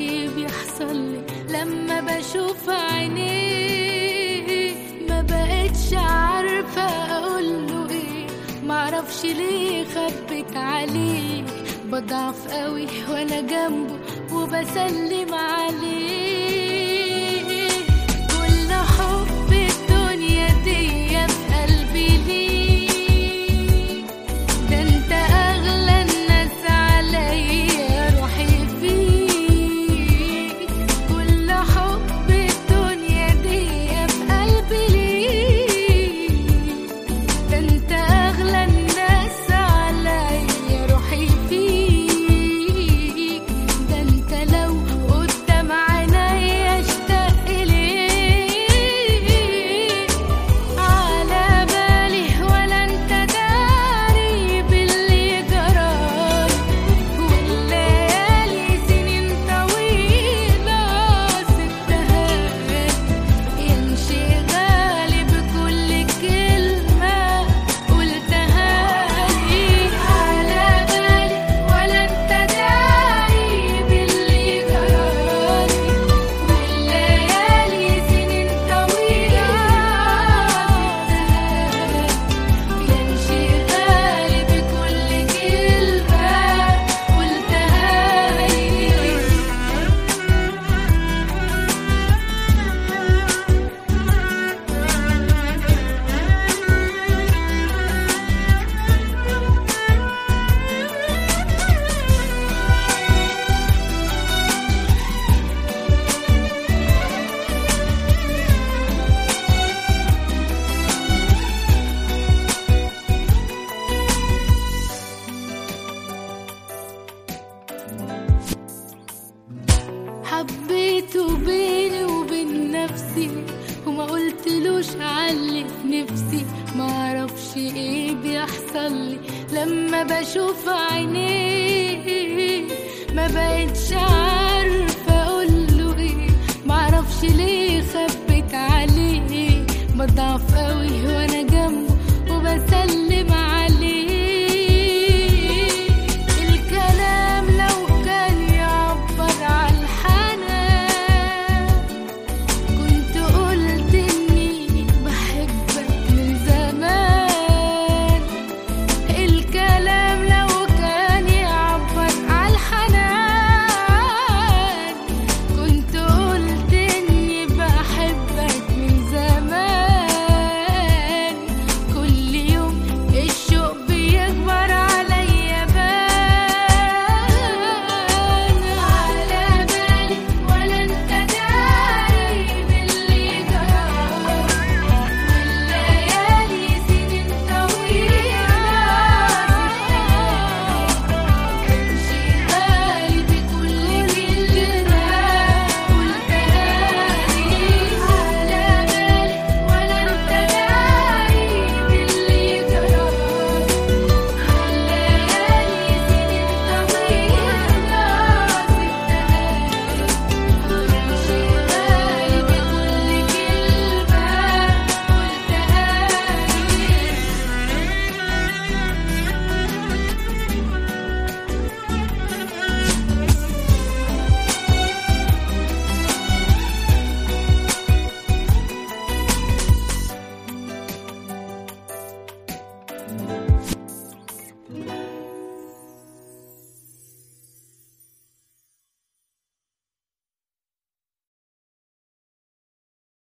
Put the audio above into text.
ايه بيحصل لي لما بشوف عينيه. ما بقتش عارفة اقوله ايه، معرفش ليه خبت عليه. بضعف قوي وانا جنبه وبسلم عليه. كل حب الدنيا دي في قلبي ليك، ده انت اغلى الناس عليا، روحي فيك. كل حب الدنيا دي في قلبي ليك، ده انت اغلى الناس عليا، روحي فيك. ده انت لو قدام عينيا اشتاق ليك، على بالي ولا انت داري باللي جرالي. والليالي سنين طويلة سبتها يمشي غالي بكل كلمة قلتها لي. على بالي ولا انت داري باللي جرالي. والليالي سنين طويلة سبتها يمشي غالي بكل كلمة قلتها لي. حبيته بيني وبين نفسي، وما قلتلوش علي في نفسي. معرفش ايه بيحصل لي لما بشوف عينيه. ما بقتش عارفة اقوله ايه، معرفش ليه خبت عليه. بضعف قوي وانا جنبه وبسلم